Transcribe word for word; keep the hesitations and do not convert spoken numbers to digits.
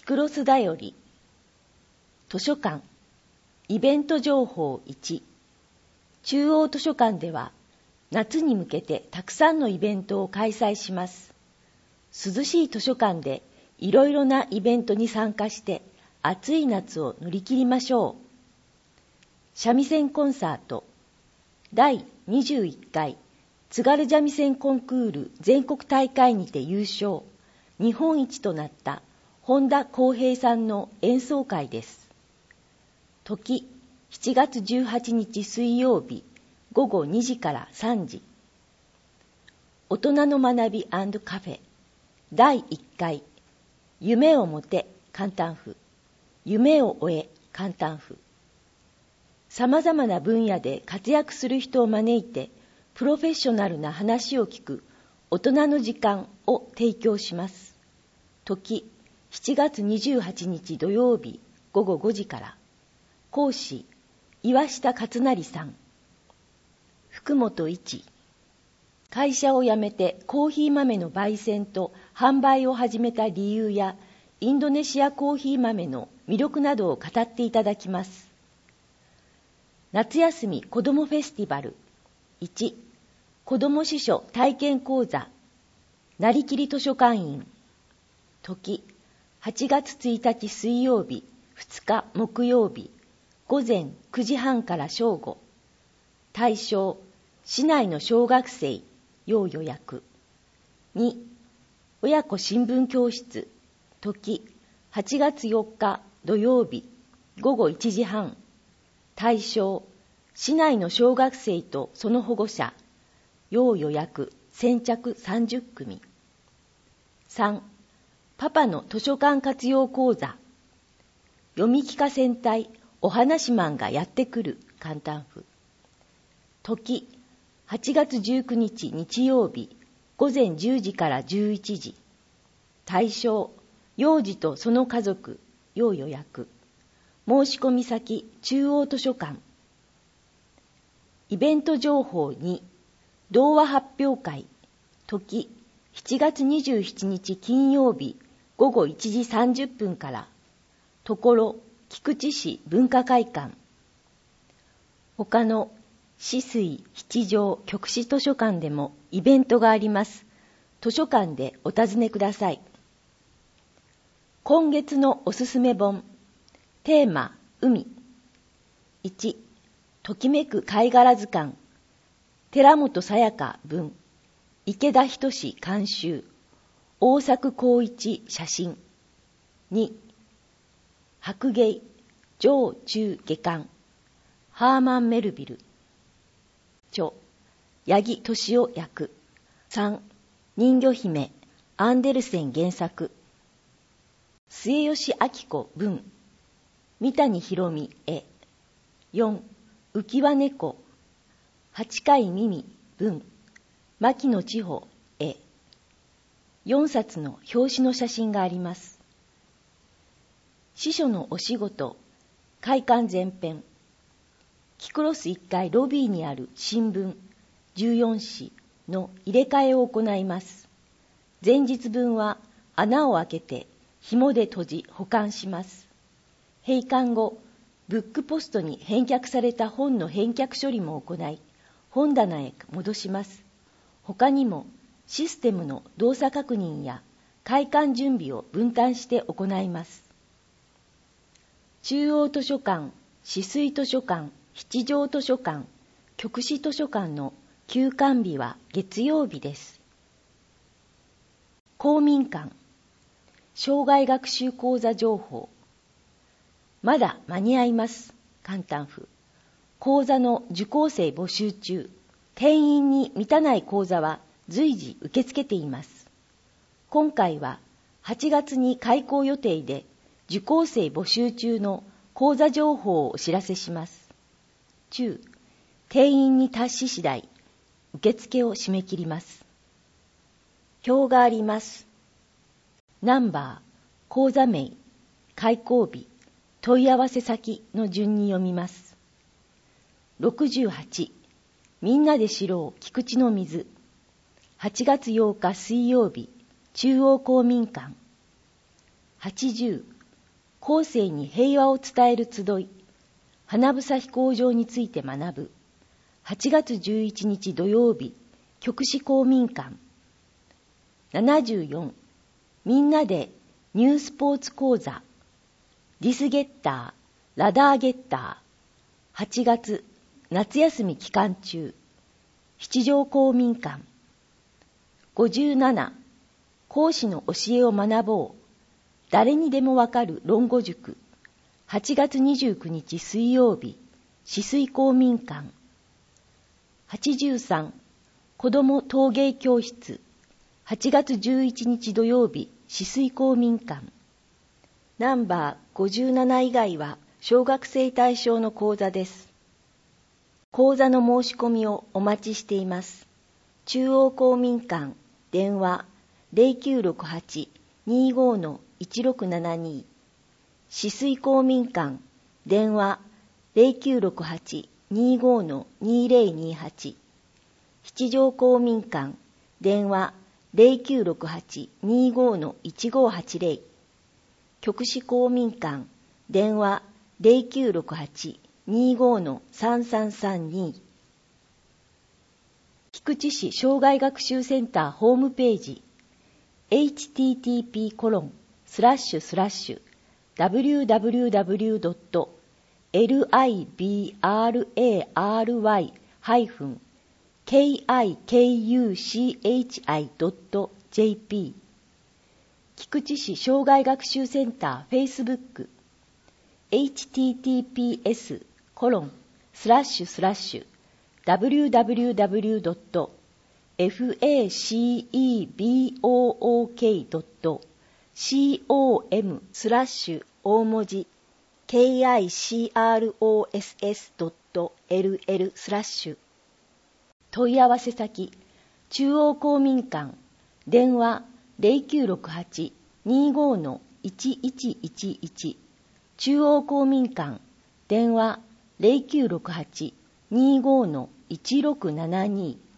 クロスだより図書館イベント情報いち。中央図書館では夏に向けてたくさんのイベントを開催します。涼しい図書館でいろいろなイベントに参加して暑い夏を乗り切りましょう。三味線コンサートだいにじゅういっかい津軽三味線コンクール全国大会にて優勝、日本一となった本田康平さんの演奏会です。時しちがつじゅうはちにち水曜日ごごにじからさんじ。大人の学び&カフェだいいっかい夢を持て簡単譜夢を終え簡単譜。さまざまな分野で活躍する人を招いてプロフェッショナルな話を聞く大人の時間を提供します。時しちがつにじゅうはちにち土曜日ごごごじから。講師岩下勝成さん。福本一。会社を辞めてコーヒー豆の焙煎と販売を始めた理由やインドネシアコーヒー豆の魅力などを語っていただきます。夏休み子どもフェスティバルいち。子ども司書体験講座なりきり図書館員。時はちがつついたち水曜日ふつか木曜日ごぜんくじはんから正午。対象市内の小学生要予約。に。親子新聞教室時はちがつよっか土曜日ごごいちじはん。対象市内の小学生とその保護者要予約先着さんじゅっくみ。さん. パパの図書館活用講座読み聞かせん隊おはなしマンがやってくる簡単譜。時はちがつじゅうくにち日曜日ごぜんじゅうじからじゅういちじ。対象幼児とその家族要予約。申し込み先中央図書館。イベント情報に童話発表会時しちがつにじゅうしちにち金曜日ごごいちじさんじゅっぷんからところ菊池市文化会館。他の市水七条局市図書館でもイベントがあります。図書館でお尋ねください。今月のおすすめ本テーマ海いち。ときめく貝殻図鑑寺本さやか文池田仁監修大作光一写真。に。白芸上中下巻ハーマン・メルビル著八木俊夫役。さん. 人魚姫アンデルセン原作末吉明子文三谷博美絵。よん. 浮輪猫八海耳文牧野千穂絵。よんさつの表紙の写真があります。司書のお仕事開館前編。キクロスいっかいロビーにある新聞じゅうよんしの入れ替えを行います。前日分は穴を開けて紐で閉じ保管します。閉館後、ブックポストに返却された本の返却処理も行い、本棚へ戻します。他にもシステムの動作確認や開館準備を分担して行います。中央図書館、市水図書館、七条図書館、局市図書館の休館日は月曜日です。公民館、生涯学習講座情報。まだ間に合います。簡単譜。講座の受講生募集中。定員に満たない講座は随時受け付けています。今回ははちがつに開講予定で受講生募集中の講座情報をお知らせします。中、定員に達し次第、受付を締め切ります。表があります。ナンバー、講座名、開講日、問い合わせ先の順に読みます。ろくじゅうはち、みんなで知ろう菊池の水。はちがつようか水曜日、中央公民館。はちじゅう、 後世に平和を伝える集い、花房飛行場について学ぶ。はちがつじゅういちにち土曜日、極紫公民館。ななじゅうよん、みんなでニュースポーツ講座。ディスゲッター、ラダーゲッター。はちがつ、夏休み期間中。七条公民館。ごじゅうなな、講師の教えを学ぼう。誰にでもわかる論語塾。はちがつにじゅうくにち水曜日、紫水公民館。はちじゅうさん、子ども陶芸教室。はちがつじゅういちにち土曜日、紫水公民館。ナンバーごじゅうなな以外は小学生対象の講座です。講座の申し込みをお待ちしています。中央公民館、電話 ゼロきゅうろくはち にーごー のいちろくななに。紫水公民館、電話 ゼロきゅうろくはち にーごー のにーぜろにーはち。七条公民館、電話ゼロきゅうろくはち にーごー のいちごーはちぜろ。極紫公民館、電話ゼロきゅうろくはち にーごー のさんさんさんに。菊池市障害学習センターホームページ エイチティーティーピーコロンスラッシュスラッシュダブリューダブリューダブリュードットラブライダーハイフンケーアイケーユーシーエイチアイドットジェーピー 菊池市障害学習センターフェイスブック エイチティーティーピーエスコロンスラッシュスラッシュダブリューダブリューダブリュードットフェイスブックドットコム スラッシュ大文字 ケーアイシーアールオーエスエスドットエルエル スラッシュ問い合わせ先中央公民館電話ゼロきゅうろくはち にーごー のいちいちいちいち中央公民館電話ゼロきゅうろくはち にーごー のいちろくななに